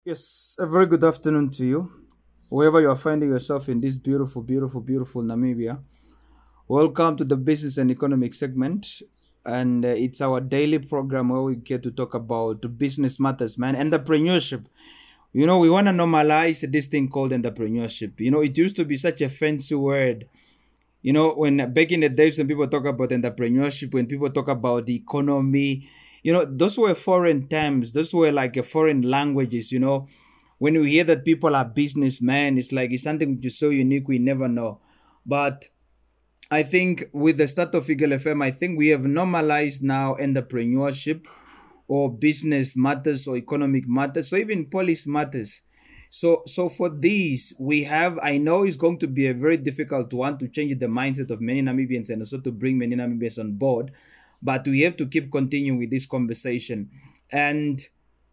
Yes, a very good afternoon to you, wherever you are finding yourself in this beautiful, beautiful, beautiful Namibia. Welcome to the business and economic segment, and it's our daily program where we get to talk about the business matters, man, entrepreneurship. We want to normalize this thing called entrepreneurship. It used to be such a fancy word. When back in the days when people talk about entrepreneurship, when people talk about the economy, those were foreign terms. Those were like a foreign languages. When we hear that people are businessmen, it's like it's something which is so unique we never know. But I think with the start of Eagle FM, I think we have normalized now entrepreneurship or business matters or economic matters or even policy matters. So for these, we have, I know it's going to be a very difficult one to change the mindset of many Namibians and also to bring many Namibians on board, but we have to keep continuing with this conversation. And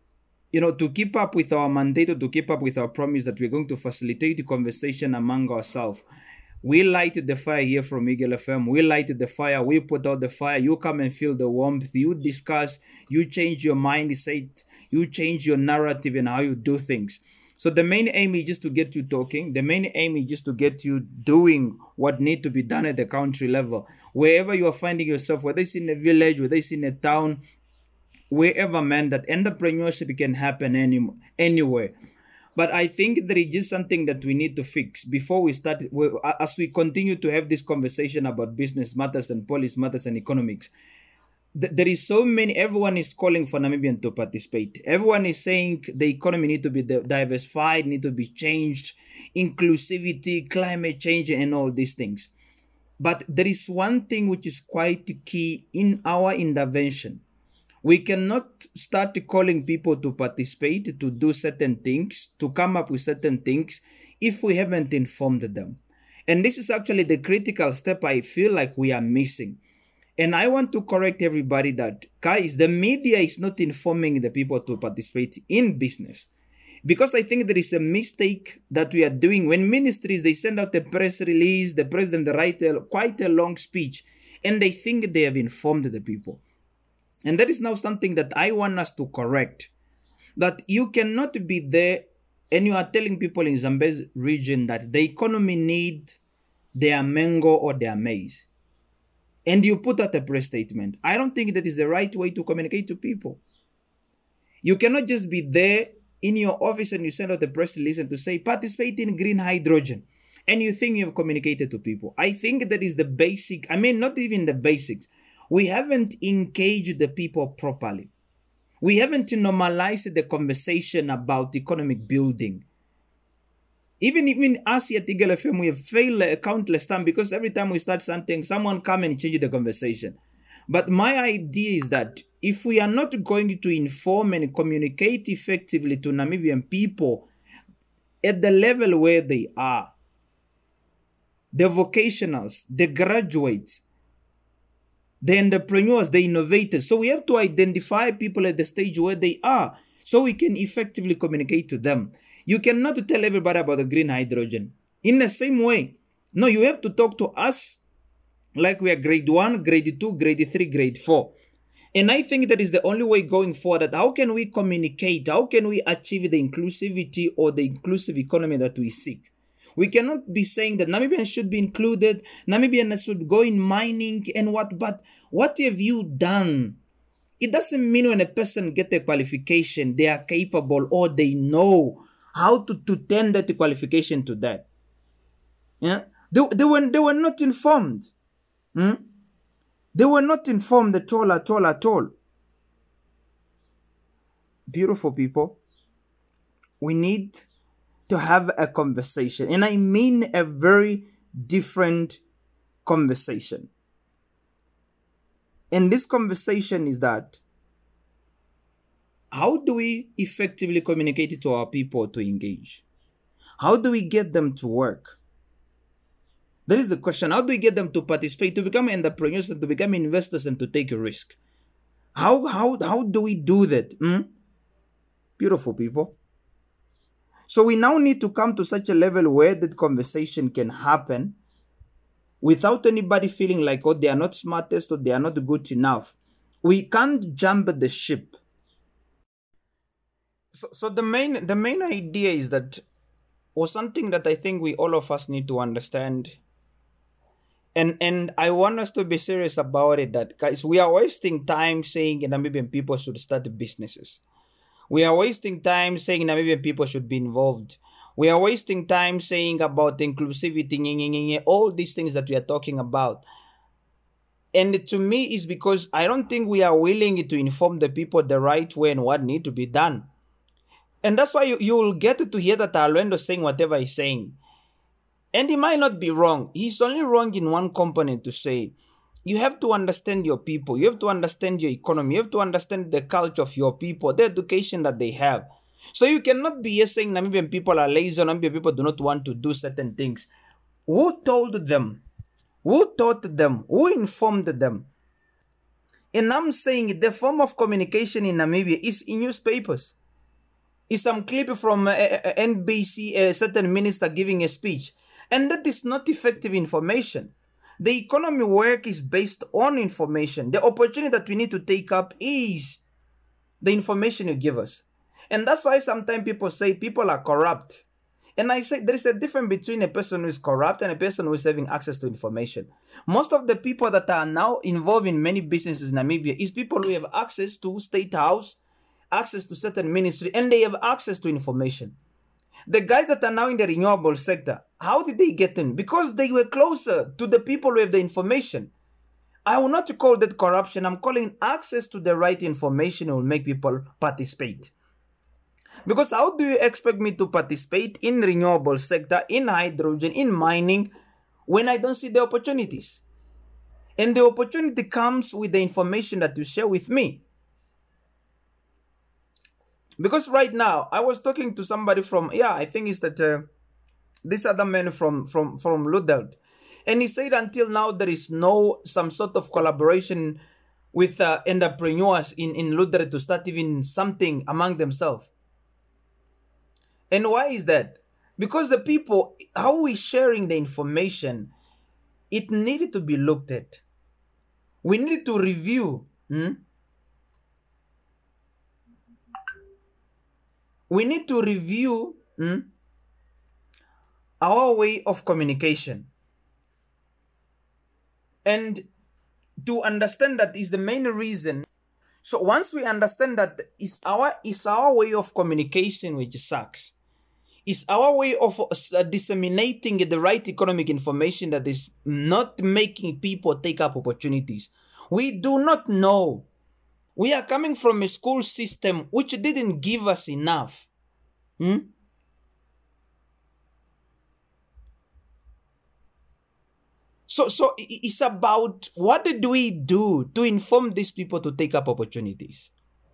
to keep up with our mandate or to keep up with our promise that we're going to facilitate the conversation among ourselves. We lighted the fire here from Eagle FM. We lighted the fire. We put out the fire. You come and feel the warmth. You discuss. You change your mindset. You change your narrative and how you do things. So the main aim is just to get you talking. The main aim is just to get you doing what need to be done at the country level. Wherever you are finding yourself, whether it's in a village, whether it's in a town, wherever, man, that entrepreneurship can happen anywhere. But I think there is just something that we need to fix before we start, as we continue to have this conversation about business matters and policy matters and economics. There is so many, everyone is calling for Namibian to participate. Everyone is saying the economy need to be diversified, need to be changed, inclusivity, climate change, and all these things. But there is one thing which is quite key in our intervention. We cannot start calling people to participate, to do certain things, to come up with certain things if we haven't informed them. And this is actually the critical step I feel like we are missing. And I want to correct everybody that, guys, the media is not informing the people to participate in business. Because I think there is a mistake that we are doing. When ministries, they send out a press release, the president writes quite a long speech, and they think they have informed the people. And that is now something that I want us to correct. That you cannot be there and you are telling people in Zambezi region that the economy need their mango or their maize. And you put out a press statement. I don't think that is the right way to communicate to people. You cannot just be there in your office and you send out a press release and to say, participate in green hydrogen. And you think you've communicated to people. I think that is the basic, not even the basics. We haven't engaged the people properly. We haven't normalized the conversation about economic building. Even us at Eagle FM, we have failed countless times because every time we start something, someone come and change the conversation. But my idea is that if we are not going to inform and communicate effectively to Namibian people at the level where they are, the vocationals, the graduates, the entrepreneurs, the innovators. So we have to identify people at the stage where they are so we can effectively communicate to them. You cannot tell everybody about the green hydrogen. In the same way, no, you have to talk to us like we are grade 1, grade 2, grade 3, grade 4. And I think that is the only way going forward. That how can we communicate? How can we achieve the inclusivity or the inclusive economy that we seek? We cannot be saying that Namibians should be included, Namibians should go in mining and what, but what have you done? It doesn't mean when a person gets a qualification, they are capable or they know how to tender the qualification to that. Yeah, they were not informed. They were not informed at all. Beautiful people, we need to have a conversation, and I mean a very different conversation. And this conversation is that how do we effectively communicate it to our people to engage? How do we get them to work? That is the question. How do we get them to participate, to become entrepreneurs and to become investors and to take a risk? How do we do that? Beautiful people. So we now need to come to such a level where that conversation can happen without anybody feeling like, oh, they are not smartest or they are not good enough. We can't jump the ship. So the main idea is that, or something that I think we all of us need to understand, and I want us to be serious about it, that guys, we are wasting time saying Namibian people should start businesses. We are wasting time saying Namibian people should be involved. We are wasting time saying about inclusivity, all these things that we are talking about. And to me, it's because I don't think we are willing to inform the people the right way and what need to be done. And that's why you will get to hear that Alwendo saying whatever he's saying. And he might not be wrong. He's only wrong in one component, to say you have to understand your people. You have to understand your economy. You have to understand the culture of your people, the education that they have. So you cannot be here saying Namibian people are lazy or Namibian people do not want to do certain things. Who told them? Who taught them? Who informed them? And I'm saying the form of communication in Namibia is in newspapers. It's some clip from NBC, a certain minister giving a speech. And that is not effective information. The economy work is based on information. The opportunity that we need to take up is the information you give us. And that's why sometimes people say people are corrupt. And I say there is a difference between a person who is corrupt and a person who is having access to information. Most of the people that are now involved in many businesses in Namibia is people who have access to State House, access to certain ministry, and they have access to information. The guys that are now in the renewable sector, how did they get in? Because they were closer to the people who have the information. I will not call that corruption. I'm calling access to the right information will make people participate. Because how do you expect me to participate in renewable sector, in hydrogen, in mining, when I don't see the opportunities? And the opportunity comes with the information that you share with me. Because right now, I was talking to somebody from, I think it's that this other man from Ludelt. And he said until now there is no some sort of collaboration with entrepreneurs in Ludelt to start even something among themselves. And why is that? Because the people, how we sharing the information, it needed to be looked at. We needed to review. We need to review our way of communication. And to understand that is the main reason. So once we understand that is our way of communication which sucks. It's our way of disseminating the right economic information that is not making people take up opportunities. We do not know. We are coming from a school system which didn't give us enough. So it's about what did we do to inform these people to take up opportunities?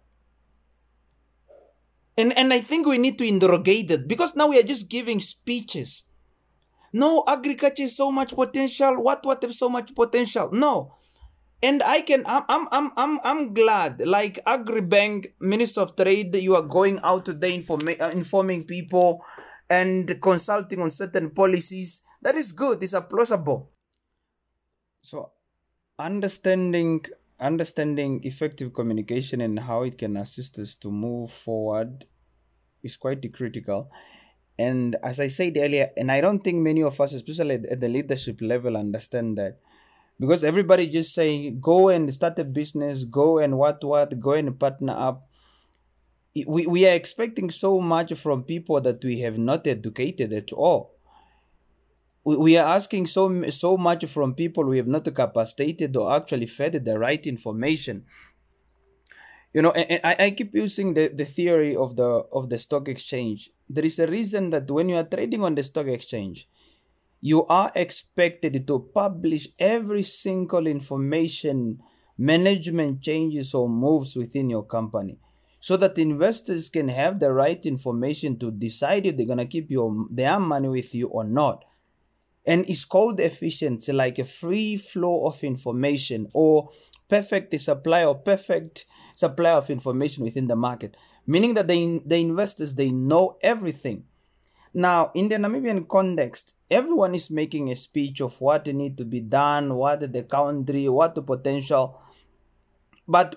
And I think we need to interrogate it, because now we are just giving speeches. No, agriculture is so much potential. What have so much potential? No. And I'm glad, like Agribank, Minister of Trade, you are going out today informing people and consulting on certain policies. That is good. It's plausible. So understanding effective communication and how it can assist us to move forward is quite critical. And as I said earlier, and I don't think many of us, especially at the leadership level, understand that. Because everybody just saying, go and start a business, go and go and partner up. We are expecting so much from people that we have not educated at all. We are asking so much from people we have not capacitated or actually fed the right information. And I keep using the theory of the stock exchange. There is a reason that when you are trading on the stock exchange, you are expected to publish every single information, management changes or moves within your company, so that investors can have the right information to decide if they're going to keep their money with you or not. And it's called efficiency, like a free flow of information or perfect supply of information within the market, meaning that the investors, they know everything. Now, in the Namibian context, everyone is making a speech of what needs to be done, what the country, what the potential. But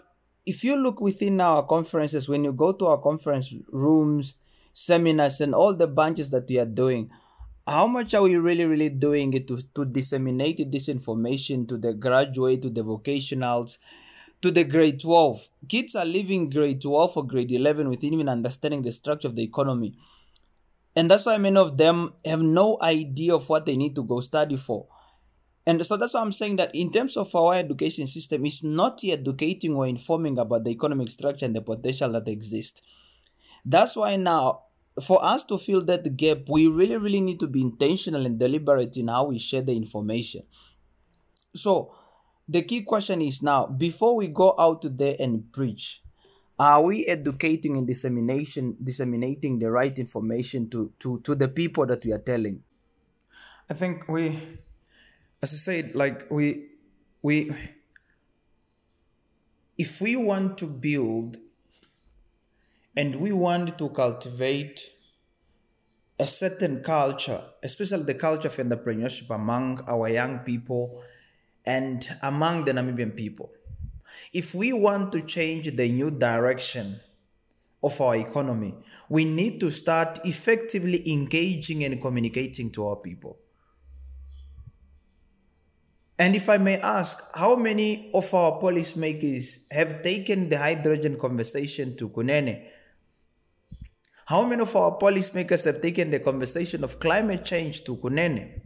if you look within our conferences, when you go to our conference rooms, seminars, and all the bunches that we are doing, how much are we really doing it to disseminate this information to the graduate, to the vocationals, to the grade 12? Kids are leaving grade 12 or grade 11 without even understanding the structure of the economy. And that's why many of them have no idea of what they need to go study for. And so that's why I'm saying that in terms of our education system, it's not educating or informing about the economic structure and the potential that exists. That's why now, for us to fill that gap, we really need to be intentional and deliberate in how we share the information. So the key question is now, before we go out there and preach, are we educating and disseminating the right information to the people that we are telling? I think as I said, if we want to build and we want to cultivate a certain culture, especially the culture of entrepreneurship among our young people and among the Namibian people, if we want to change the new direction of our economy, we need to start effectively engaging and communicating to our people. And if I may ask, how many of our policymakers have taken the hydrogen conversation to Kunene? How many of our policymakers have taken the conversation of climate change to Kunene?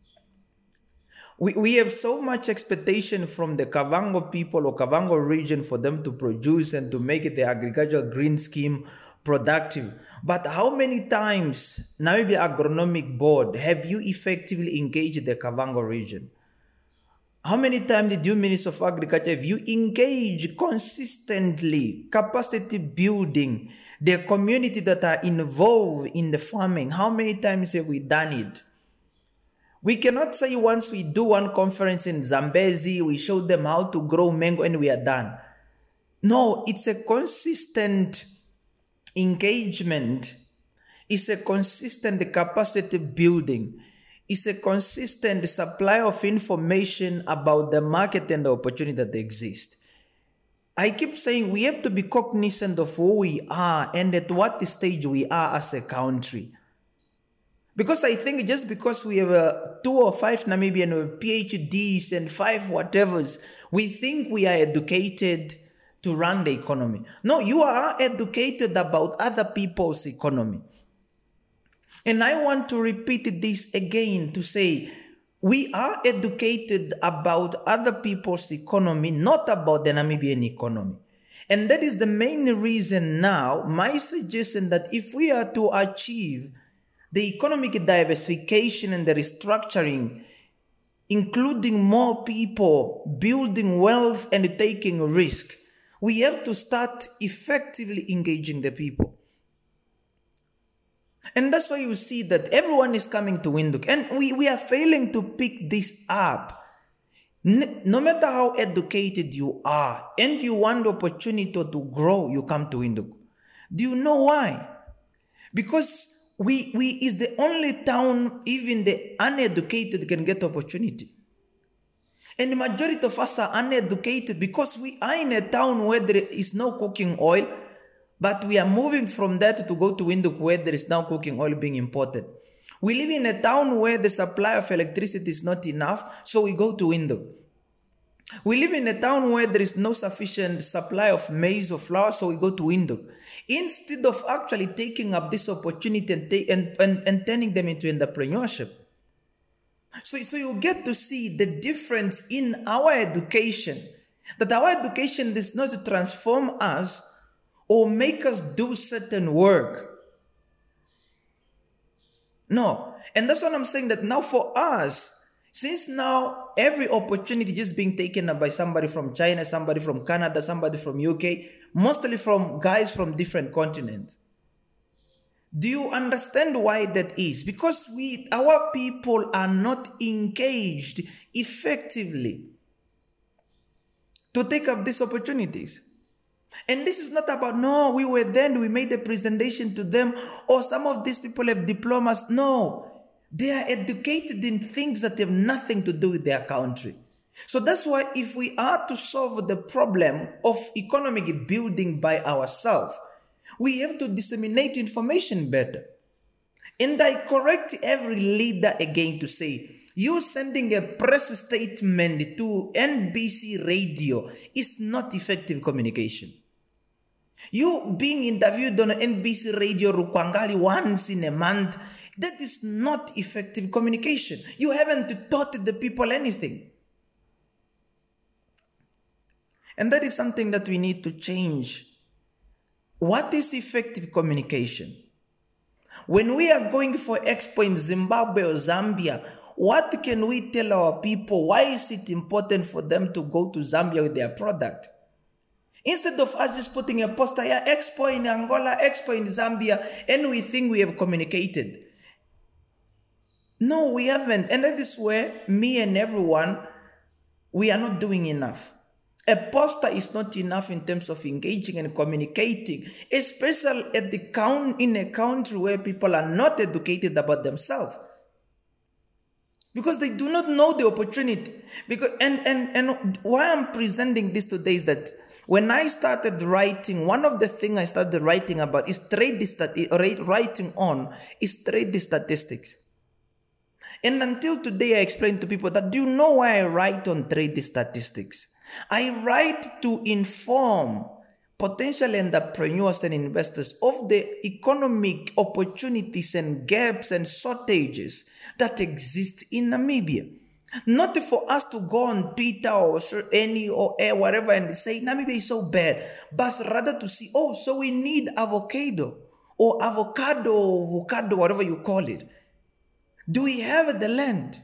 We have so much expectation from the Kavango people or Kavango region for them to produce and to make the agricultural green scheme productive. But how many times, Namibia Agronomic Board, have you effectively engaged the Kavango region? How many times did you, Minister of Agriculture, have you engaged consistently, capacity building, the community that are involved in the farming? How many times have we done it? We cannot say once we do one conference in Zambezi, we show them how to grow mango and we are done. No, it's a consistent engagement. It's a consistent capacity building. It's a consistent supply of information about the market and the opportunity that exist. I keep saying we have to be cognizant of who we are and at what stage we are as a country. Because I think just because we have 2 or 5 Namibian with PhDs and 5 whatevers, we think we are educated to run the economy. No, you are educated about other people's economy. And I want to repeat this again to say, we are educated about other people's economy, not about the Namibian economy. And that is the main reason now, my suggestion that if we are to achieve the economic diversification and the restructuring, including more people, building wealth and taking risk, we have to start effectively engaging the people. And that's why you see that everyone is coming to Windhoek. And we are failing to pick this up. No matter how educated you are and you want the opportunity to grow, you come to Windhoek. Do you know why? Because we is the only town even the uneducated can get opportunity. And the majority of us are uneducated because we are in a town where there is no cooking oil. But we are moving from that to go to Windhoek where there is now cooking oil being imported. We live in a town where the supply of electricity is not enough, so we go to Windhoek. We live in a town where there is no sufficient supply of maize or flour, so we go to Windhoek. Instead of actually taking up this opportunity and turning them into entrepreneurship. So you get to see the difference in our education. That our education does not transform us or make us do certain work. No. And that's what I'm saying, that now for us, since now every opportunity is being taken up by somebody from China, somebody from Canada, somebody from UK, mostly from guys from different continents. Do you understand why that is? Because our people are not engaged effectively to take up these opportunities. And this is not about, no, we were then, we made a presentation to them, or some of these people have diplomas. No, they are educated in things that have nothing to do with their country. So that's why if we are to solve the problem of economic building by ourselves, we have to disseminate information better. And I correct every leader again to say, you sending a press statement to NBC radio is not effective communication. You being interviewed on NBC radio Rukwangali once in a month, that is not effective communication. You haven't taught the people anything. And that is something that we need to change. What is effective communication? When we are going for expo in Zimbabwe or Zambia, what can we tell our people? Why is it important for them to go to Zambia with their product? Instead of us just putting a poster here, expo in Angola, expo in Zambia, and we think we have communicated. No, we haven't. And that is where me and everyone, we are not doing enough. A poster is not enough in terms of engaging and communicating, especially in a country where people are not educated about themselves. Because they do not know the opportunity. Because and why I'm presenting this today is that when I started writing, one of the things I started writing about is trade statistics. And until today, I explain to people that, do you know why I write on trade statistics? I write to inform potential entrepreneurs and investors of the economic opportunities and gaps and shortages that exist in Namibia. Not for us to go on Twitter or whatever and say Namibia is so bad, but rather to see, so we need avocado, whatever you call it. Do we have the land?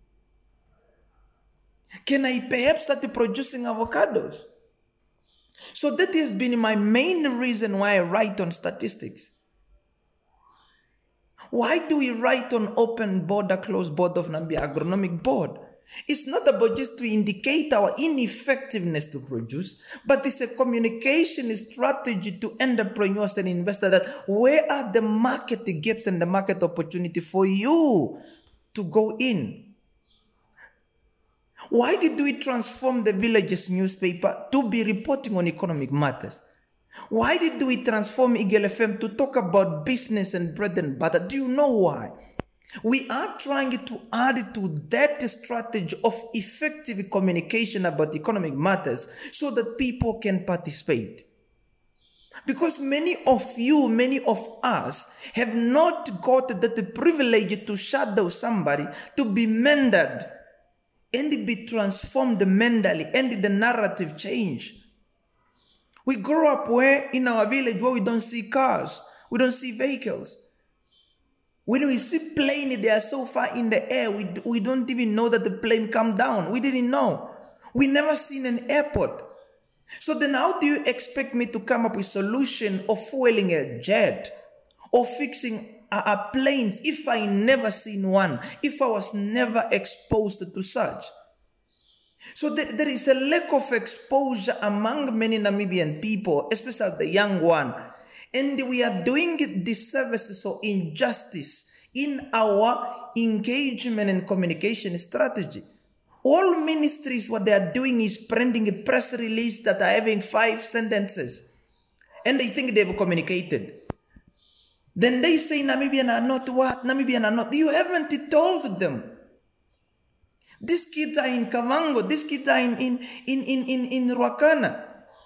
Can I perhaps start producing avocados? So that has been my main reason why I write on statistics. Why do we write on open border, closed border of Namibia Agronomic Board? It's not about just to indicate our ineffectiveness to produce, but it's a communication strategy to entrepreneurs and investors that where are the market gaps and the market opportunity for you to go in? Why did we transform the Villages newspaper to be reporting on economic matters? Why did we transform Eagle FM to talk about business and bread and butter? Do you know why? We are trying to add to that strategy of effective communication about economic matters so that people can participate. Because many of us have not got the privilege to shadow somebody, to be mentored, and be transformed mentally, and the narrative change. We grow up in our village where we don't see cars, we don't see vehicles. When we see plane, they are so far in the air, we don't even know that the plane come down. We didn't know. We never seen an airport. So then how do you expect me to come up with solution of fueling a jet or fixing planes if I never seen one, if I was never exposed to such? So there is a lack of exposure among many Namibian people, especially the young one. And we are doing disservices or injustice in our engagement and communication strategy. All ministries, what they are doing is printing a press release that are having 5 sentences. And they think they've communicated. Then they say Namibian are not what? Namibian are not. You haven't told them. These kids are in Kavango. These kids are in Ruakana.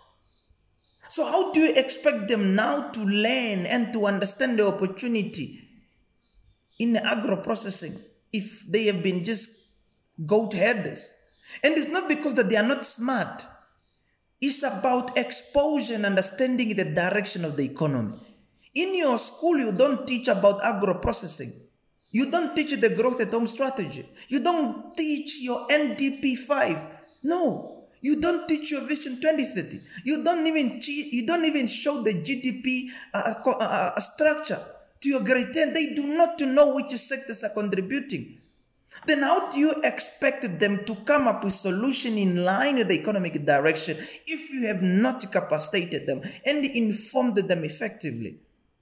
So how do you expect them now to learn and to understand the opportunity in the agro-processing if they have been just goat herders? And it's not because that they are not smart. It's about exposure and understanding the direction of the economy. In your school, you don't teach about agro-processing. You don't teach the growth at home strategy. You don't teach your NDP 5. No. You don't teach your Vision 2030. You don't even show the GDP structure to your grade 10. They do not know which sectors are contributing. Then how do you expect them to come up with solution in line with the economic direction if you have not capacitated them and informed them effectively?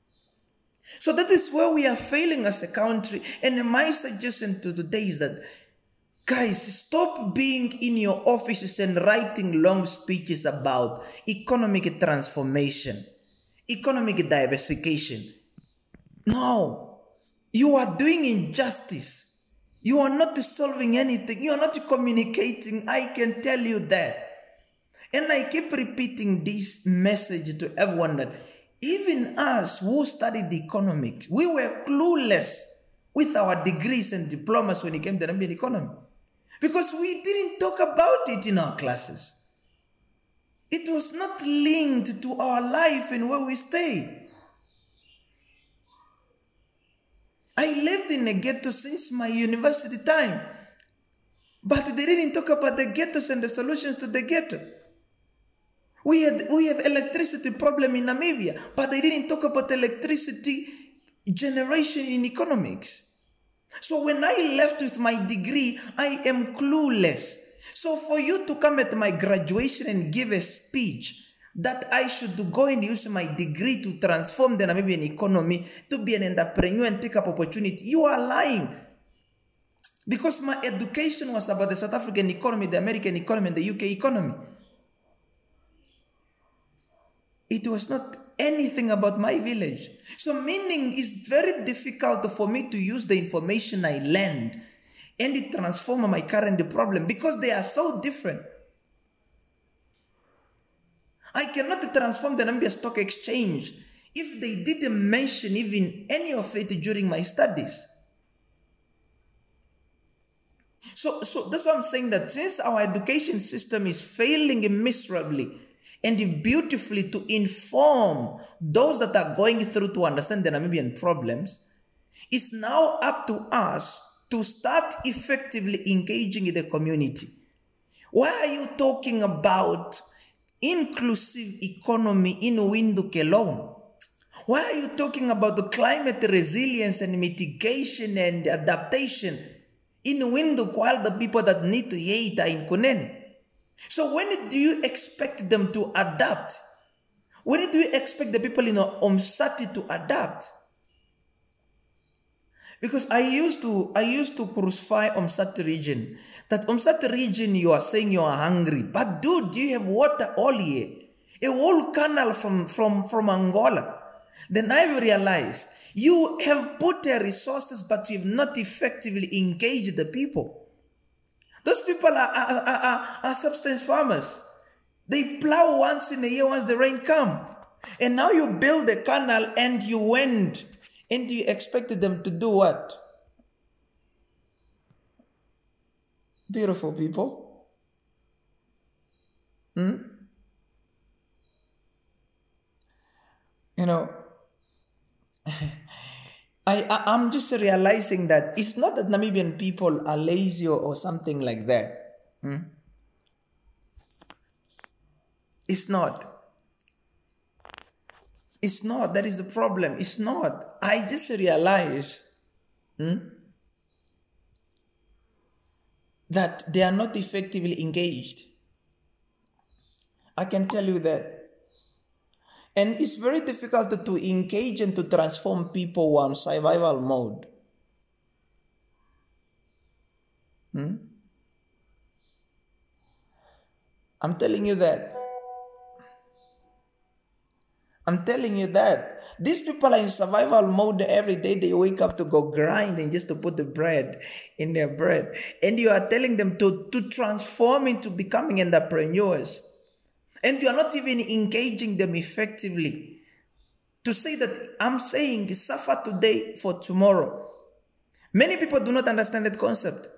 So that is where we are failing as a country. And my suggestion to today is that Guys, stop being in your offices and writing long speeches about economic transformation, economic diversification. No, you are doing injustice. You are not solving anything. You are not communicating. I can tell you that. And I keep repeating this message to everyone that even us who studied economics, we were clueless with our degrees and diplomas when it came to the Namibian economy. Because we didn't talk about it in our classes. It was not linked to our life and where we stay. I lived in a ghetto since my university time. But they didn't talk about the ghettos and the solutions to the ghetto. We have electricity problem in Namibia, but they didn't talk about electricity generation in economics. So when I left with my degree, I am clueless. So for you to come at my graduation and give a speech that I should go and use my degree to transform the Namibian economy, to be an entrepreneur and take up opportunity, you are lying. Because my education was about the South African economy, the American economy, and the UK economy. It was not anything about my village. So meaning it's very difficult for me to use the information I learned and it transform my current problem because they are so different. I cannot transform the Namibia Stock Exchange if they didn't mention even any of it during my studies. So that's why I'm saying that since our education system is failing miserably and beautifully to inform those that are going through to understand the Namibian problems, it's now up to us to start effectively engaging in the community. Why are you talking about inclusive economy in Windhoek alone? Why are you talking about the climate resilience and mitigation and adaptation in Windhoek while the people that need to hear it are in Kunene? So when do you expect them to adapt? When do you expect the people in Umsati to adapt? Because I used to crucify Umsati region. That Umsati region, you are saying you are hungry. But dude, you have water all here. A whole canal from Angola. Then I realized you have put the resources, but you have not effectively engaged the people. Those people are subsistence farmers. They plow once in a year once the rain comes. And now you build a canal and you went and you expected them to do what? Beautiful people. You know, I'm just realizing that it's not that Namibian people are lazy or something like that. It's not. It's not. That is the problem. It's not. I just realized that they are not effectively engaged. I can tell you that. And it's very difficult to engage and to transform people who are on survival mode. I'm telling you that. These people are in survival mode every day. They wake up to go grind and just to put the bread in their bread. And you are telling them to transform into becoming entrepreneurs. And you are not even engaging them effectively. To say that I'm saying suffer today for tomorrow. Many people do not understand that concept.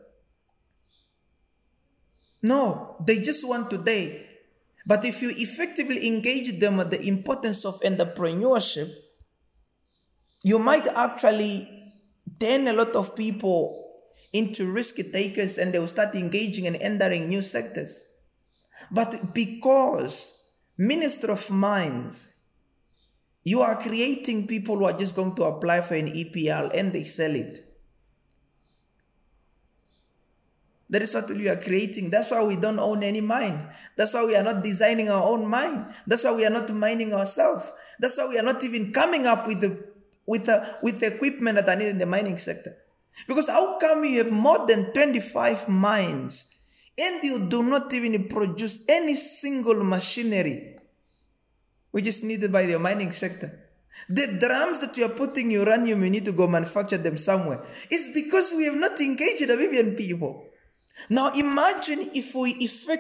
No, they just want today. But if you effectively engage them with the importance of entrepreneurship, you might actually turn a lot of people into risk takers and they will start engaging and entering new sectors. But because Minister of Mines, you are creating people who are just going to apply for an EPL and they sell it. That is what you are creating. That's why we don't own any mine. That's why we are not designing our own mine. That's why we are not mining ourselves. That's why we are not even coming up with the equipment that are needed in the mining sector. Because how come you have more than 25 mines and you do not even produce any single machinery which is needed by the mining sector? The drums that you are putting uranium, you need to go manufacture them somewhere. It's because we have not engaged the Namibian people. Now imagine if we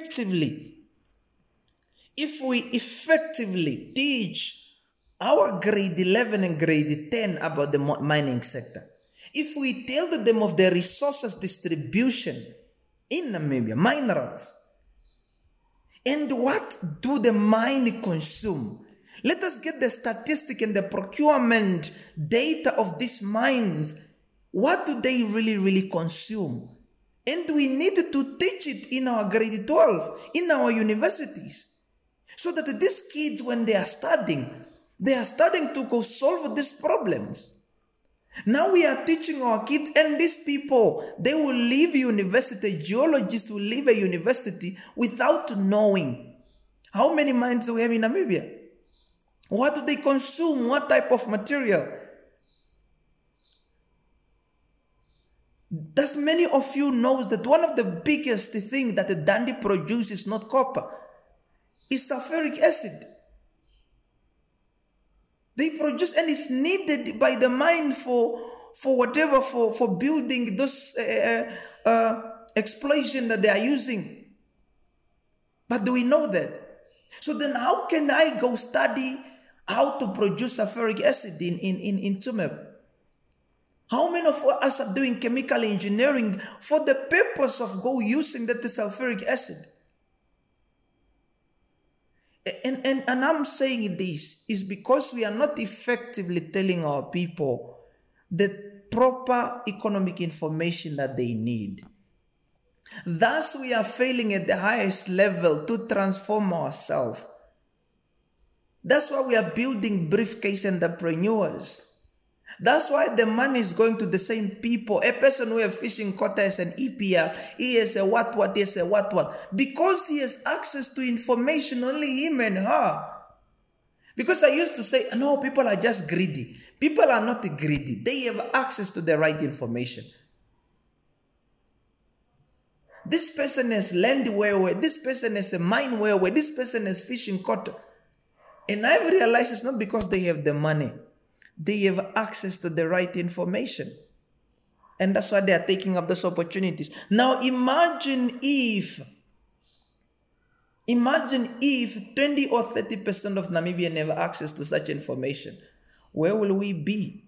effectively teach our grade 11 and grade 10 about the mining sector. If we tell them of the resources distribution in Namibia, minerals, and what do the mine consume? Let us get the statistic and the procurement data of these mines. What do they really consume? And we need to teach it in our grade 12, in our universities, so that these kids, when they are studying to go solve these problems. Now we are teaching our kids, and these people, they will leave university, geologists will leave a university without knowing how many mines we have in Namibia. What do they consume? What type of material? Does many of you know that one of the biggest things that the Dundee produces, not copper, is sulfuric acid? They produce, and it's needed by the mine for building those explosion that they are using. But do we know that? So then how can I go study how to produce sulfuric acid in Tsumeb? How many of us are doing chemical engineering for the purpose of using that sulfuric acid? And I'm saying this is because we are not effectively telling our people the proper economic information that they need. Thus, we are failing at the highest level to transform ourselves. That's why we are building briefcase entrepreneurs. That's why the money is going to the same people. A person who has fishing quota has an EPL, he has a what, he has a what. Because he has access to information, only him and her. Because I used to say, no, people are just greedy. People are not greedy. They have access to the right information. This person has land where this person has a mine where this person has fishing quota. And I've realized it's not because they have the money. They have access to the right information. And that's why they are taking up those opportunities. Now imagine if 20 or 30% of Namibians have access to such information. Where will we be?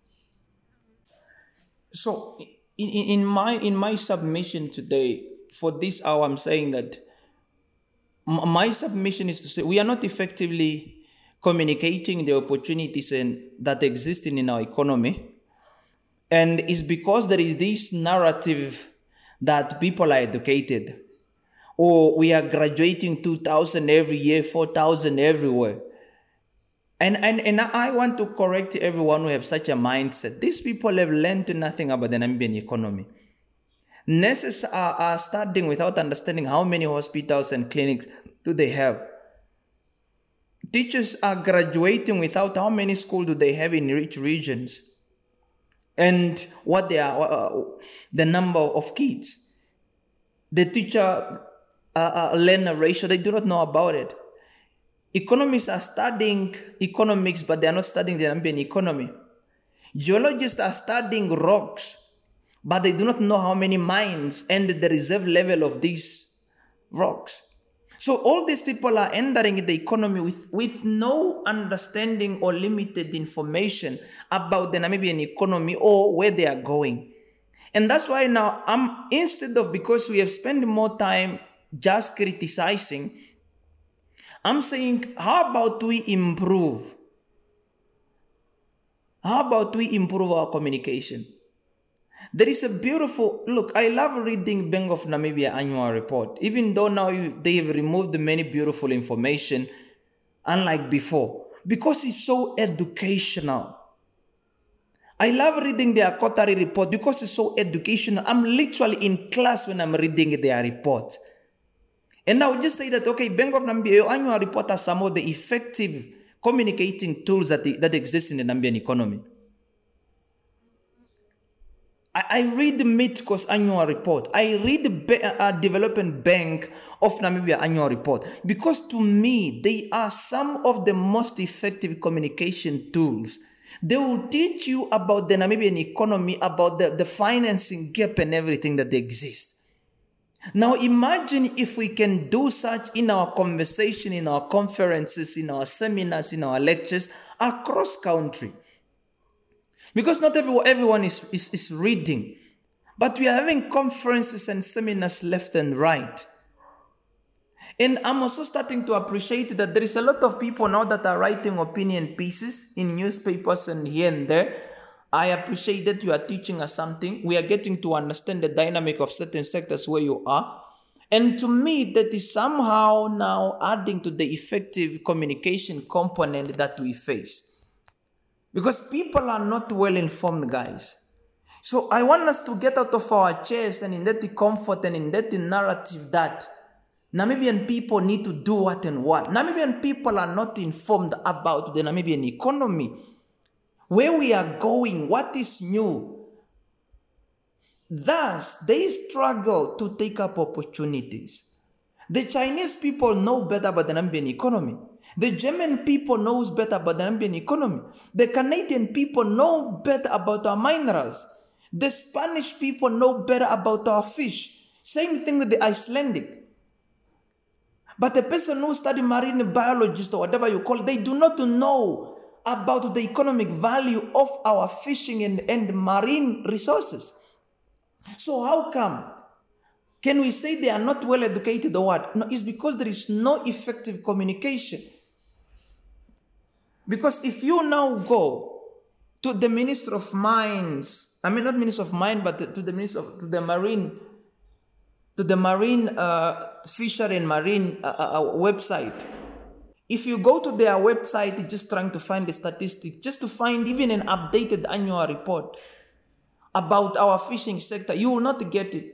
So in my submission today, for this hour, I'm saying that my submission is to say we are not effectively communicating the opportunities that exist in our economy. And it's because there is this narrative that people are educated. Or we are graduating 2,000 every year, 4,000 everywhere. And I want to correct everyone who have such a mindset. These people have learned nothing about the Namibian economy. Nurses are studying without understanding how many hospitals and clinics do they have. Teachers are graduating without how many schools do they have in rich regions. And what they are, the number of kids. The teacher learner ratio, they do not know about it. Economists are studying economics, but they are not studying the Namibian economy. Geologists are studying rocks, but they do not know how many mines and the reserve level of these rocks. So all these people are entering the economy with no understanding or limited information about the Namibian economy or where they are going. And that's why now because we have spent more time just criticizing, I'm saying, how about we improve? How about we improve our communication? There is a beautiful, look, I love reading Bank of Namibia annual report, even though now they have removed many beautiful information, unlike before, because it's so educational. I love reading their quarterly report because it's so educational. I'm literally in class when I'm reading their report. And I would just say that, okay, Bank of Namibia, your annual report are some of the effective communicating tools that exist in the Namibian economy. I read the Midcoast annual report. I read the Development Bank of Namibia annual report, because to me, they are some of the most effective communication tools. They will teach you about the Namibian economy, about the financing gap and everything that exists. Now imagine if we can do such in our conversation, in our conferences, in our seminars, in our lectures across country. Because not everyone is reading, but we are having conferences and seminars left and right. And I'm also starting to appreciate that there is a lot of people now that are writing opinion pieces in newspapers and here and there. I appreciate that you are teaching us something. We are getting to understand the dynamic of certain sectors where you are. And to me, that is somehow now adding to the effective communication component that we face. Because people are not well informed, guys. So I want us to get out of our chairs and in that comfort and in that narrative that Namibian people need to do what and what. Namibian people are not informed about the Namibian economy. Where we are going, what is new. Thus, they struggle to take up opportunities. The Chinese people know better about the Namibian economy. The German people knows better about the Namibian economy. The Canadian people know better about our minerals. The Spanish people know better about our fish. Same thing with the Icelandic. But the person who study marine biologist or whatever you call it, they do not know about the economic value of our fishing and marine resources. So how come? Can we say they are not well educated or what? No, it's because there is no effective communication. Because if you now go to the Minister of Mines, I mean not Minister of Mines, but to the Minister of the Marine Fishery and Marine website. If you go to their website, just trying to find the statistics, just to find even an updated annual report about our fishing sector, you will not get it.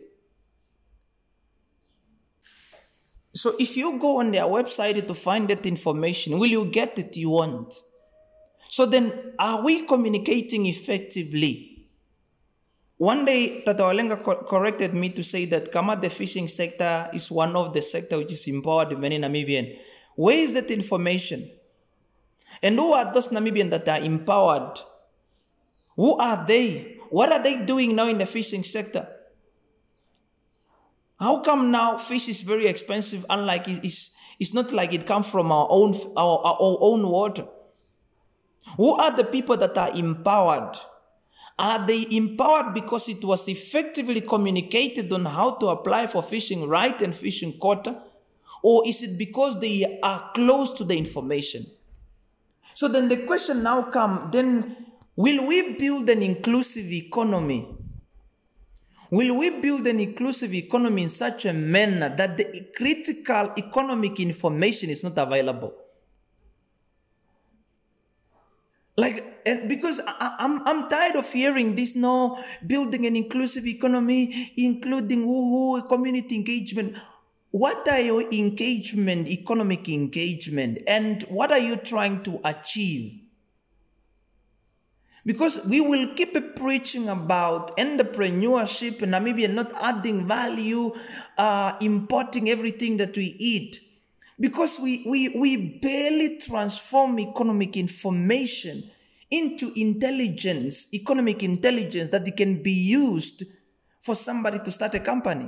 So if you go on their website to find that information, will you get it? You won't. So then, are we communicating effectively? One day, Tata Walenga corrected me to say that the fishing sector is one of the sectors which is empowered many Namibian. Where is that information? And who are those Namibians that are empowered? Who are they? What are they doing now in the fishing sector? How come now fish is very expensive, unlike it's not like it comes from our own water? Who are the people that are empowered? Are they empowered because it was effectively communicated on how to apply for fishing right and fishing quota? Or is it because they are close to the information? So then the question now comes, then will we build an inclusive economy? Will we build an inclusive economy in such a manner that the critical economic information is not available? And because I'm tired of hearing this, no, building an inclusive economy, including community engagement. What are your engagement, economic engagement, and what are you trying to achieve? Because we will keep preaching about entrepreneurship in Namibia, not adding value, importing everything that we eat. Because we barely transform economic information into intelligence, economic intelligence that it can be used for somebody to start a company.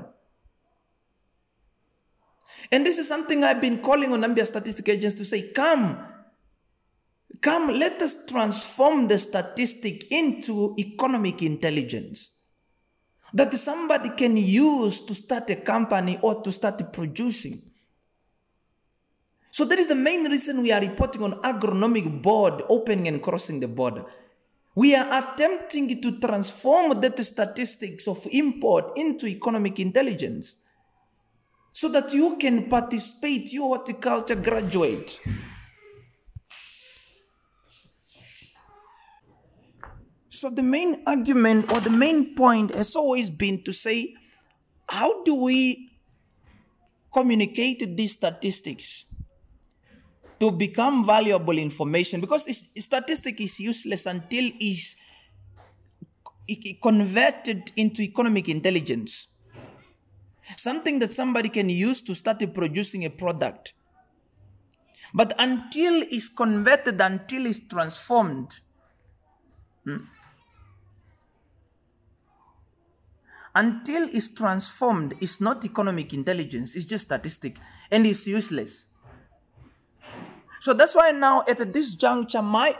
And this is something I've been calling on Namibia statistic agents to say, come, let us transform the statistic into economic intelligence that somebody can use to start a company or to start producing. So that is the main reason we are reporting on agronomic board opening and crossing the border. We are attempting to transform that statistics of import into economic intelligence so that you can participate, you horticulture graduate. So the main argument or the main point has always been to say, how do we communicate these statistics to become valuable information? Because statistic is useless until it's converted into economic intelligence. Something that somebody can use to start producing a product. But until it's converted, until it's transformed, until it's transformed, it's not economic intelligence, it's just statistic, and it's useless. So that's why now at this juncture, my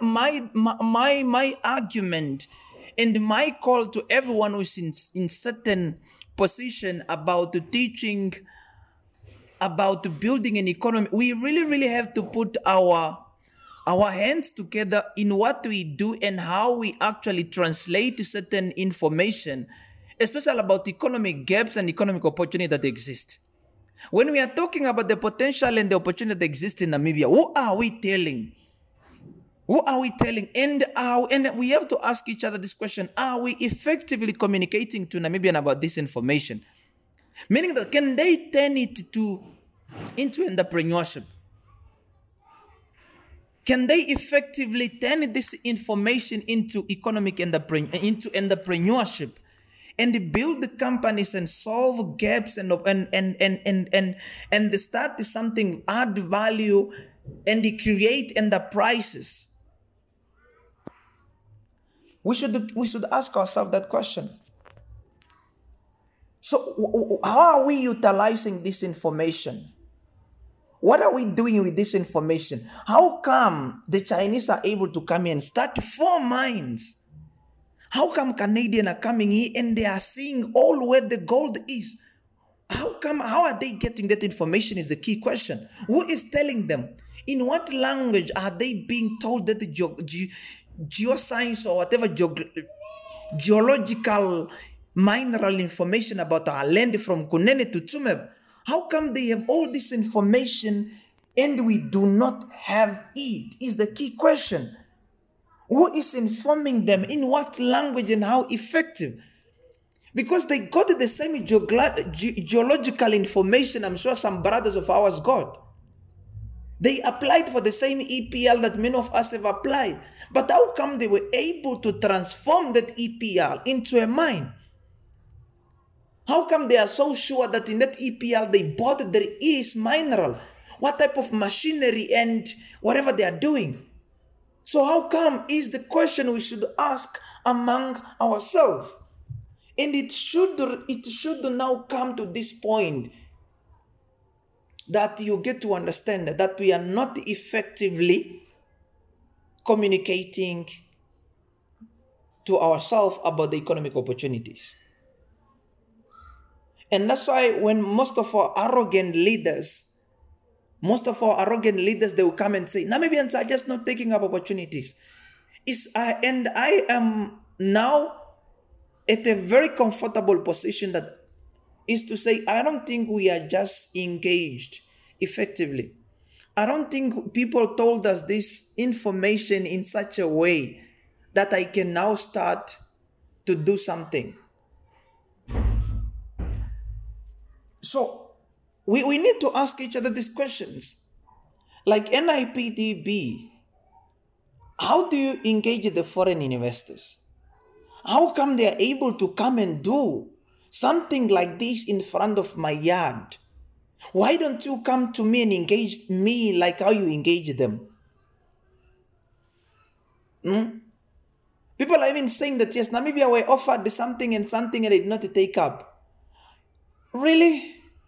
argument and my call to everyone who's in certain position about teaching, about building an economy, we really have to put our hands together in what we do and how we actually translate certain information, especially about economic gaps and economic opportunity that exist. When we are talking about the potential and the opportunity that exists in Namibia, who are we telling? Who are we telling? And we have to ask each other this question: are we effectively communicating to Namibian about this information? Meaning that can they turn it into entrepreneurship? Can they effectively turn this information into entrepreneurship and build companies and solve gaps and start something, add value, and create enterprises? We should ask ourselves that question. So how are we utilizing this information? What are we doing with this information? How come the Chinese are able to come here and start 4 mines? How come Canadians are coming here and they are seeing all where the gold is? How are they getting that information is the key question. Who is telling them? In what language are they being told that the geoscience or whatever geological mineral information about our land from Kunene to Tsumeb? How come they have all this information and we do not have it? Is the key question. Who is informing them? In what language and how effective? Because they got the same geological information I'm sure some brothers of ours got. They applied for the same EPL that many of us have applied. But how come they were able to transform that EPL into a mine? How come they are so sure that in that EPL they bought there is mineral? What type of machinery and whatever they are doing? So how come is the question we should ask among ourselves? And it should now come to this point that you get to understand that we are not effectively communicating to ourselves about the economic opportunities. And that's why when most of our arrogant leaders, they will come and say, Namibians are just not taking up opportunities. And I am now at a very comfortable position that is to say, I don't think we are just engaged effectively. I don't think people told us this information in such a way that I can now start to do something. So we need to ask each other these questions. Like NIPDB, how do you engage the foreign investors? How come they are able to come and do something like this in front of my yard? Why don't you come to me and engage me like how you engage them? People are even saying that, yes, Namibia were offered something and they did not take up. Really?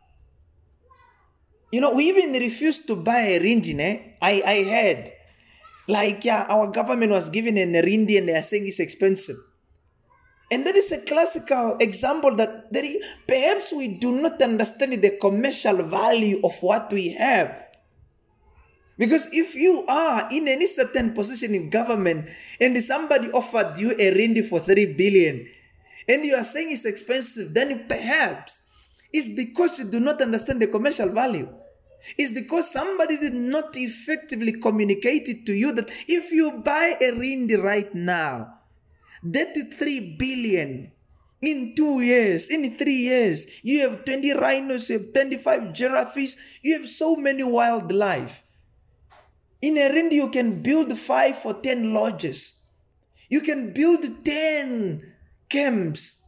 You know, we even refused to buy a rindi. I heard. Like, yeah, our government was giving a rindi and they are saying it's expensive. And that is a classical example that perhaps we do not understand the commercial value of what we have. Because if you are in any certain position in government and somebody offered you a rindi for 3 billion and you are saying it's expensive, then perhaps it's because you do not understand the commercial value. It's because somebody did not effectively communicate it to you that if you buy a rindi right now, that 3 billion in 2 years, in 3 years, you have 20 rhinos, you have 25 giraffes, you have so many wildlife. In a rindi, you can build 5 or 10 lodges. You can build 10 camps,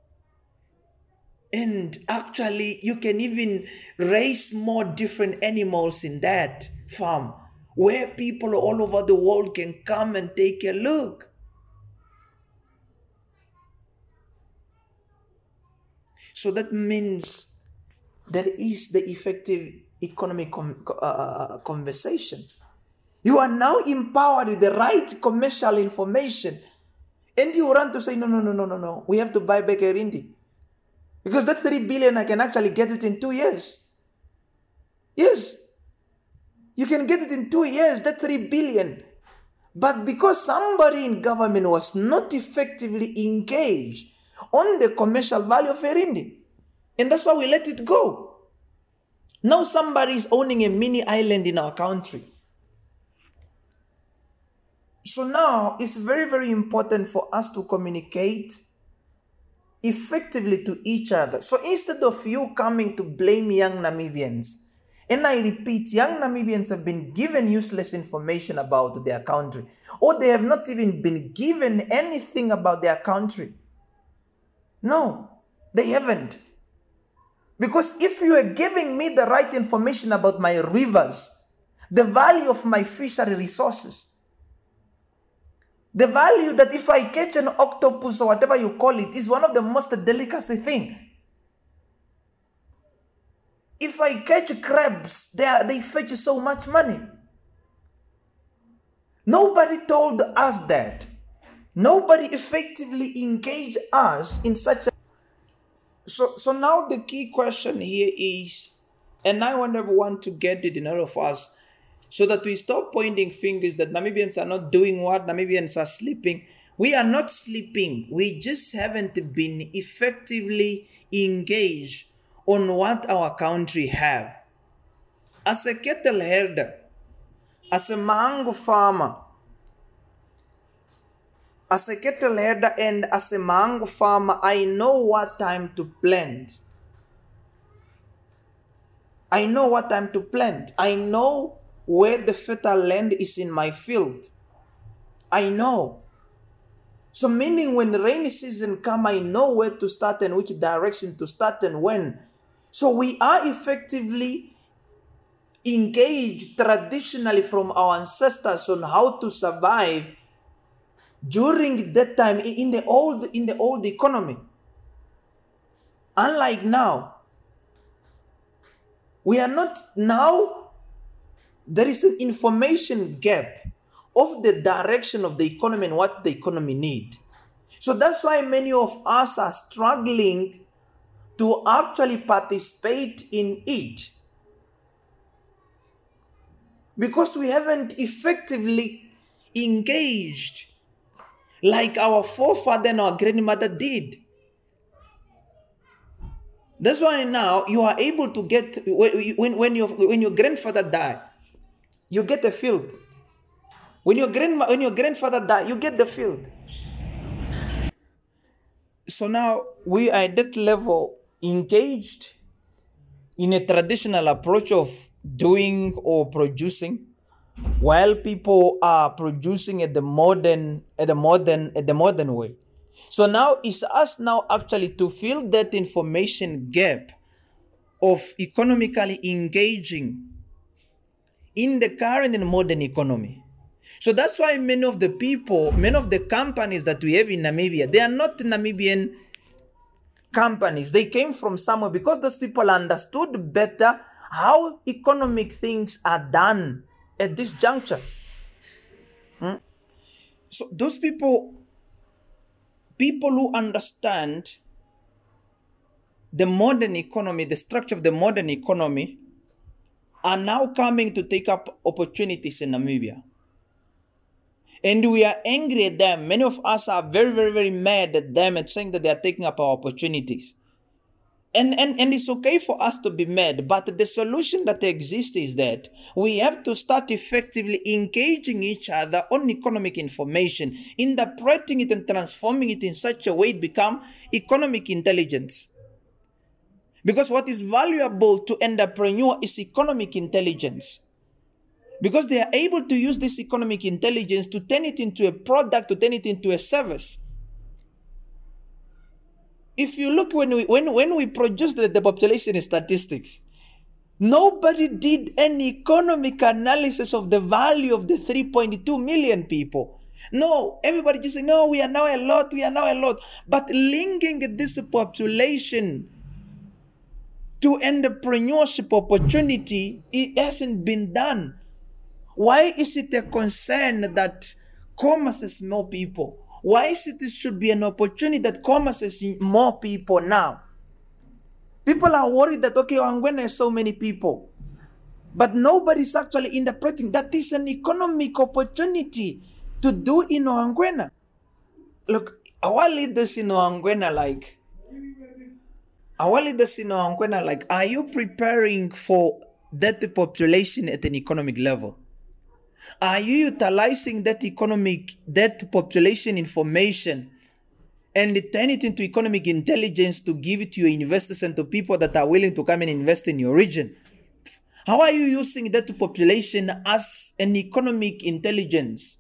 and actually you can even raise more different animals in that farm where people all over the world can come and take a look. So that means there is the effective economic conversation. You are now empowered with the right commercial information, and you run to say, no, we have to buy back Irindi. Because that 3 billion, I can actually get it in 2 years. Yes, you can get it in 2 years, that 3 billion. But because somebody in government was not effectively engaged on the commercial value of Irindi, and that's why we let it go. Now somebody is owning a mini island in our country. So now it's very, very important for us to communicate effectively to each other. So instead of you coming to blame young Namibians, and I repeat, young Namibians have been given useless information about their country, or they have not even been given anything about their country. No, they haven't. Because if you are giving me the right information about my rivers, the value of my fishery resources, the value that if I catch an octopus or whatever you call it is one of the most delicacy thing. If I catch crabs, they fetch so much money. Nobody told us that. Nobody effectively engaged us in such a... So now the key question here is, and I want everyone to get it in all of us, so that we stop pointing fingers that Namibians are not doing what, Namibians are sleeping. We are not sleeping. We just haven't been effectively engaged on what our country have. As a cattle herder, as a mango farmer, as a cattle herder and as a mango farmer, I know what time to plant. I know what time to plant. I know where the fertile land is in my field. I know. So meaning when the rainy season come, I know where to start and which direction to start and when. So we are effectively engaged traditionally from our ancestors on how to survive during that time in the old economy. Unlike now, we are not now. There is an information gap of the direction of the economy and what the economy needs. So that's why many of us are struggling to actually participate in it. Because we haven't effectively engaged like our forefather and our grandmother did. That's why now you are able to get, when your grandfather died, you get the field. When your grandfather died, you get the field. So now we are at that level engaged in a traditional approach of doing or producing, while people are producing at the modern way. So now it's us now actually to fill that information gap of economically engaging in the current and modern economy. So that's why many of the companies that we have in Namibia, they are not Namibian companies. They came from somewhere because those people understood better how economic things are done at this juncture. So those people who understand the modern economy, the structure of the modern economy, are now coming to take up opportunities in Namibia. And we are angry at them. Many of us are very, very, very mad at them and saying that they are taking up our opportunities. And it's okay for us to be mad, but the solution that exists is that we have to start effectively engaging each other on economic information, interpreting it and transforming it in such a way it becomes economic intelligence. Because what is valuable to entrepreneur is economic intelligence. Because they are able to use this economic intelligence to turn it into a product, to turn it into a service. if you look when we produced the population statistics, nobody did any economic analysis of the value of the 3.2 million people. No, everybody just say, no, we are now a lot. But linking this population to entrepreneurship opportunity, it hasn't been done. Why is it a concern that commerce is more people? Why is it should be an opportunity that commerce is more people now? People are worried that, okay, Ongwena has so many people. But nobody's actually interpreting that is an economic opportunity to do in Ongwena. Look, our leaders in Ongwena, are you preparing for that population at an economic level? Are you utilizing that population information and turn it into economic intelligence to give it to your investors and to people that are willing to come and invest in your region? How are you using that population as an economic intelligence?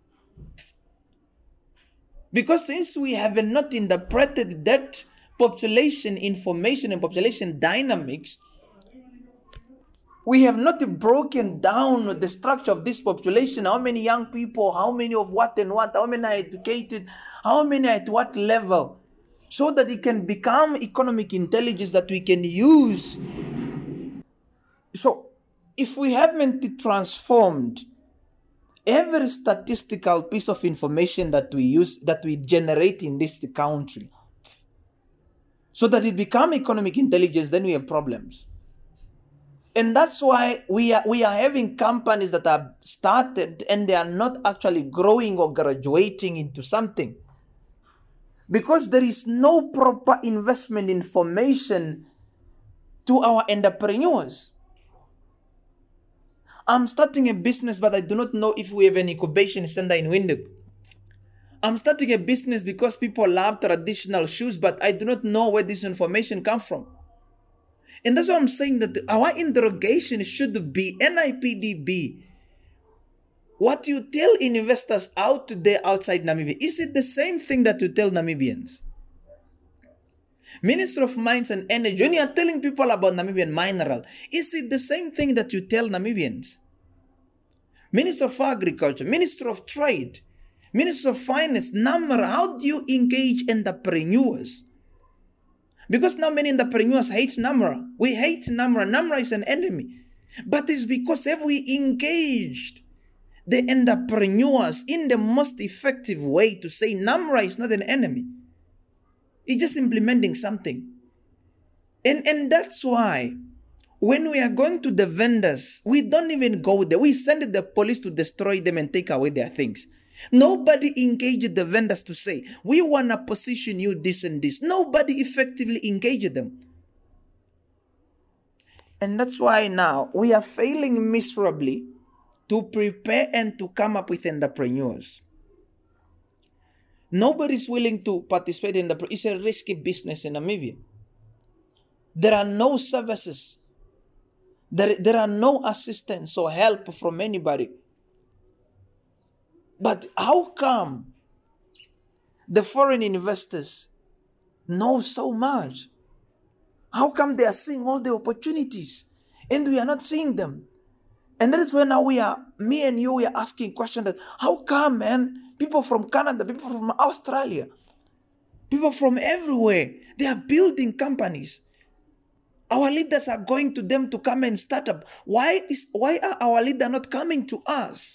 Because since we have not interpreted that population information and population dynamics, we have not broken down the structure of this population. How many young people, how many of what and what, how many are educated, how many are at what level, so that it can become economic intelligence that we can use. So, if we haven't transformed every statistical piece of information that we generate in this country, so that it become economic intelligence, then we have problems. And that's why we are having companies that are started and they are not actually growing or graduating into something. Because there is no proper investment information to our entrepreneurs. I'm starting a business, but I do not know if we have an incubation center in Windhoek. I'm starting a business because people love traditional shoes, but I do not know where this information comes from. And that's why I'm saying that our interrogation should be NIPDB. What you tell investors out there outside Namibia, is it the same thing that you tell Namibians? Minister of Mines and Energy, when you are telling people about Namibian mineral, is it the same thing that you tell Namibians? Minister of Agriculture, Minister of Trade, Minister of Finance, NAMRA, how do you engage entrepreneurs? Because now many entrepreneurs hate NAMRA. We hate NAMRA. NAMRA is an enemy. But it's because have we engaged the entrepreneurs in the most effective way to say NAMRA is not an enemy. It's just implementing something. And that's why when we are going to the vendors, we don't even go there. We send the police to destroy them and take away their things. Nobody engaged the vendors to say, we want to position you this and this. Nobody effectively engaged them. And that's why now we are failing miserably to prepare and to come up with entrepreneurs. Nobody's willing to participate in it's a risky business in Namibia. There are no services. There are no assistance or help from anybody. But how come the foreign investors know so much? How come they are seeing all the opportunities and we are not seeing them? And that is when now me and you, we are asking questions that, how come, man, people from Canada, people from Australia, people from everywhere, they are building companies. Our leaders are going to them to come and start up. Why are our leaders not coming to us?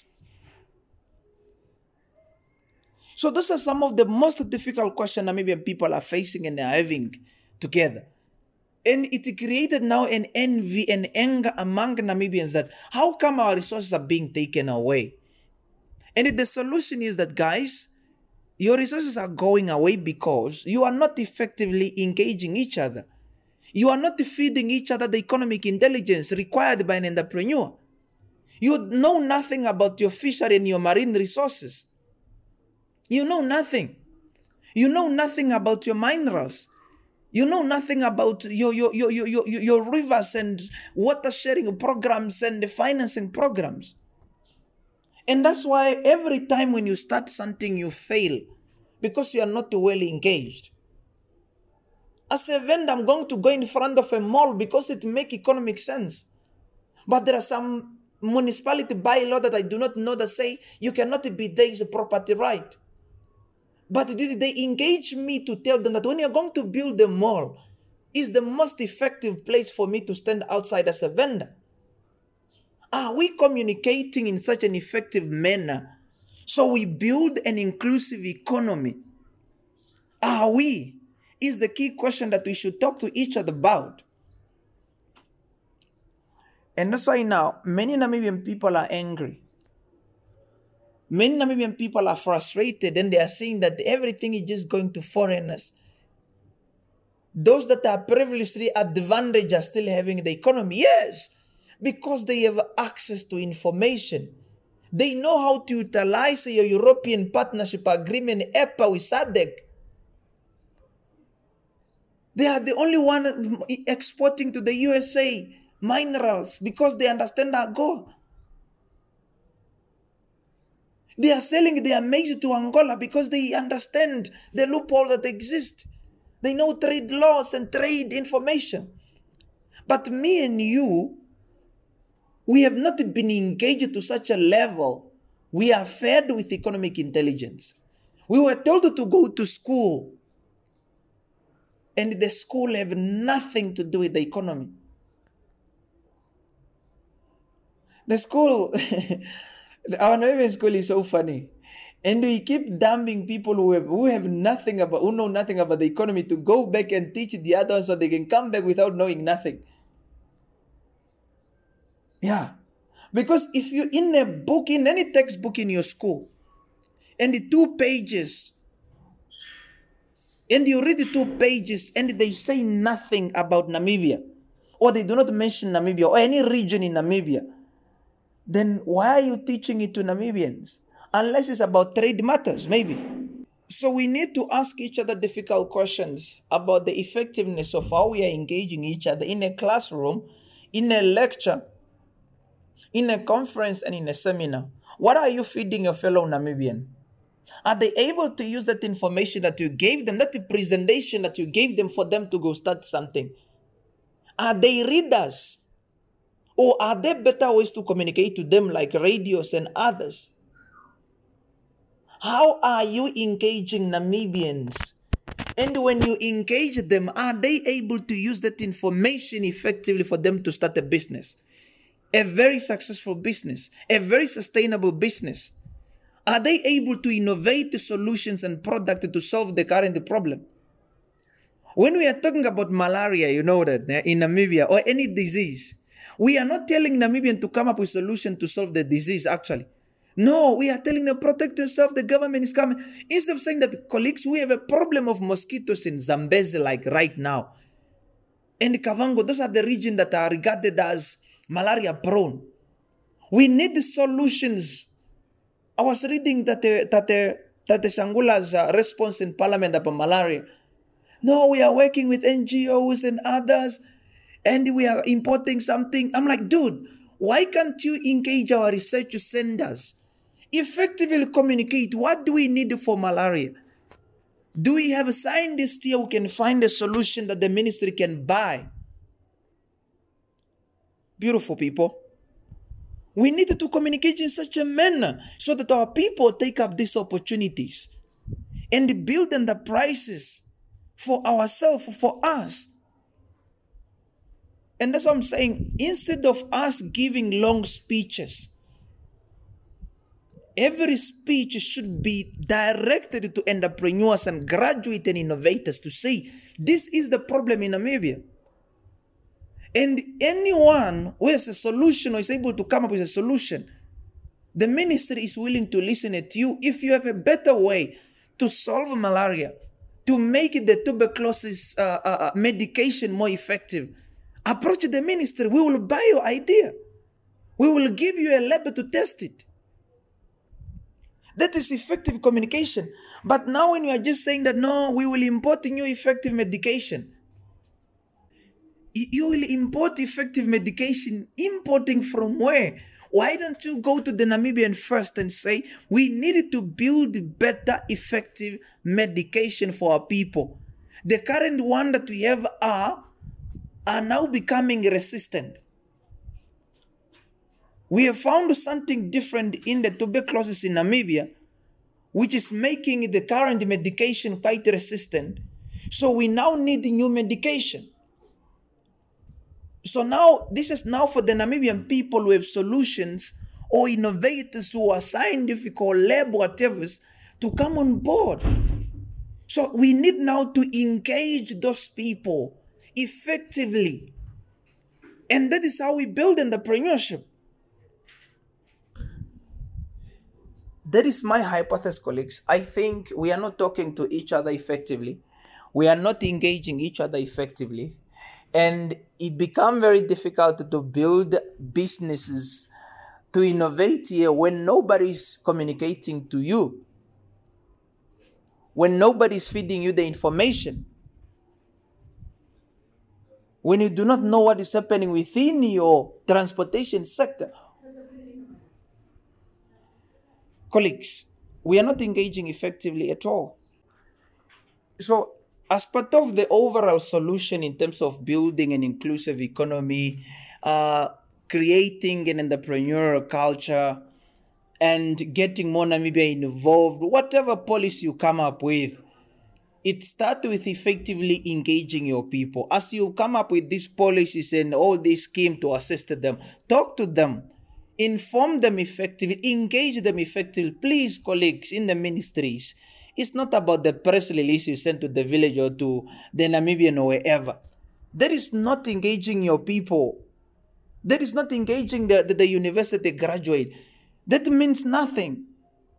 So those are some of the most difficult questions Namibian people are facing and they are having together. And it created now an envy and anger among Namibians that how come our resources are being taken away? And the solution is that, guys, your resources are going away because you are not effectively engaging each other. You are not feeding each other the economic intelligence required by an entrepreneur. You know nothing about your fishery and your marine resources. You know nothing. You know nothing about your minerals. You know nothing about your rivers and water sharing programs and the financing programs. And that's why every time when you start something, you fail because you are not well engaged. As a vendor, I'm going to go in front of a mall because it makes economic sense. But there are some municipality bylaw that I do not know that say you cannot be there is a property right. But they engage me to tell them that when you're going to build a mall, is the most effective place for me to stand outside as a vendor. Are we communicating in such an effective manner so we build an inclusive economy? Are we? Is the key question that we should talk to each other about. And that's why now many Namibian people are angry. Many Namibian people are frustrated and they are saying that everything is just going to foreigners. Those that are privileged advantaged are still having the economy. Yes, because they have access to information. They know how to utilize your European Partnership Agreement, EPA with SADC. They are the only one exporting to the USA minerals because they understand our goal. They are selling their maize to Angola because they understand the loophole that exists. They know trade laws and trade information. But me and you, we have not been engaged to such a level. We are fed with economic intelligence. We were told to go to school. And the school have nothing to do with the economy. The school, our Namibian school is so funny. And we keep dumping people who know nothing about the economy to go back and teach the others so they can come back without knowing nothing. Yeah. Because if you in a book, in any textbook in your school, and the 2 pages, and you read the 2 pages and they say nothing about Namibia, or they do not mention Namibia or any region in Namibia, then why are you teaching it to Namibians? Unless it's about trade matters, maybe. So we need to ask each other difficult questions about the effectiveness of how we are engaging each other in a classroom, in a lecture, in a conference, and in a seminar. What are you feeding your fellow Namibian? Are they able to use that information that you gave them, that the presentation that you gave them for them to go start something? Are they readers? Or are there better ways to communicate to them like radios and others? How are you engaging Namibians? And when you engage them, are they able to use that information effectively for them to start a business? A very successful business, a very sustainable business. Are they able to innovate the solutions and products to solve the current problem? When we are talking about malaria, you know that in Namibia, or any disease, we are not telling Namibian to come up with a solution to solve the disease, actually. No, we are telling them, protect yourself, the government is coming. Instead of saying that, colleagues, we have a problem of mosquitoes in Zambezi like right now. And Kavango, those are the regions that are regarded as malaria prone. We need the solutions. I was reading that the Shangula's response in parliament about malaria. No, we are working with NGOs and others, and we are importing something. I'm like, dude, why can't you engage our research centers? Effectively communicate. What do we need for malaria? Do we have a scientist here who can find a solution that the ministry can buy? Beautiful people. We need to communicate in such a manner so that our people take up these opportunities and build enterprises for ourselves, for us. And that's what I'm saying. Instead of us giving long speeches, every speech should be directed to entrepreneurs and graduates and innovators to say, this is the problem in Namibia. And anyone who has a solution or is able to come up with a solution, the ministry is willing to listen to you. If you have a better way to solve malaria, to make the tuberculosis medication more effective, approach the ministry. We will buy your idea. We will give you a lab to test it. That is effective communication. But now when you are just saying that, no, we will import new effective medication. You will import effective medication. Importing from where? Why don't you go to the Namibian first and say, we need to build better effective medication for our people. The current one that we have are now becoming resistant. We have found something different in the tuberculosis in Namibia, which is making the current medication quite resistant. So we now need new medication. So now, this is now for the Namibian people who have solutions or innovators who are scientific or lab whatevers to come on board. So we need now to engage those people effectively. And that is how we build entrepreneurship. That is my hypothesis, colleagues. I think we are not talking to each other effectively. We are not engaging each other effectively. And it becomes very difficult to build businesses, to innovate here when nobody's communicating to you, when nobody's feeding you the information, when you do not know what is happening within your transportation sector. Colleagues, we are not engaging effectively at all. So, as part of the overall solution in terms of building an inclusive economy, creating an entrepreneurial culture, and getting more Namibia involved, whatever policy you come up with, it starts with effectively engaging your people. As you come up with these policies and all these schemes to assist them, talk to them, inform them effectively, engage them effectively. Please, colleagues in the ministries, it's not about the press release you send to the village or to the Namibian or wherever. That is not engaging your people. That is not engaging the university graduate. That means nothing.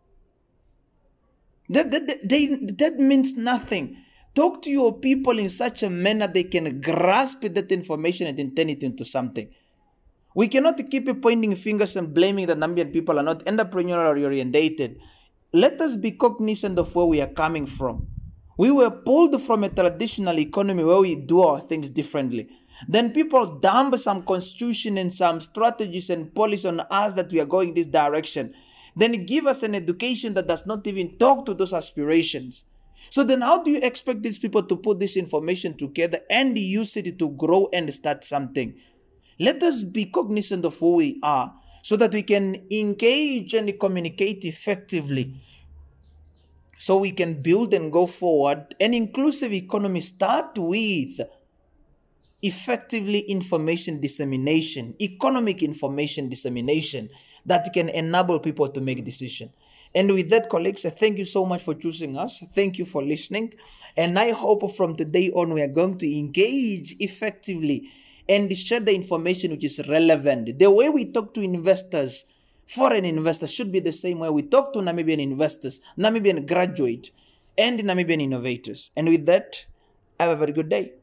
That means nothing. Talk to your people in such a manner they can grasp that information and turn it into something. We cannot keep pointing fingers and blaming the Namibian people are not entrepreneurial orientated. Let us be cognizant of where we are coming from. We were pulled from a traditional economy where we do our things differently. Then people dump some constitution and some strategies and policy on us that we are going this direction. Then give us an education that does not even talk to those aspirations. So then how do you expect these people to put this information together and use it to grow and start something? Let us be cognizant of who we are so that we can engage and communicate effectively. So we can build and go forward. An inclusive economy starts with effectively information dissemination, economic information dissemination that can enable people to make decisions. And with that, colleagues, thank you so much for choosing us. Thank you for listening. And I hope from today on we are going to engage effectively and share the information which is relevant. The way we talk to investors, foreign investors, should be the same way we talk to Namibian investors, Namibian graduates, and Namibian innovators. And with that, have a very good day.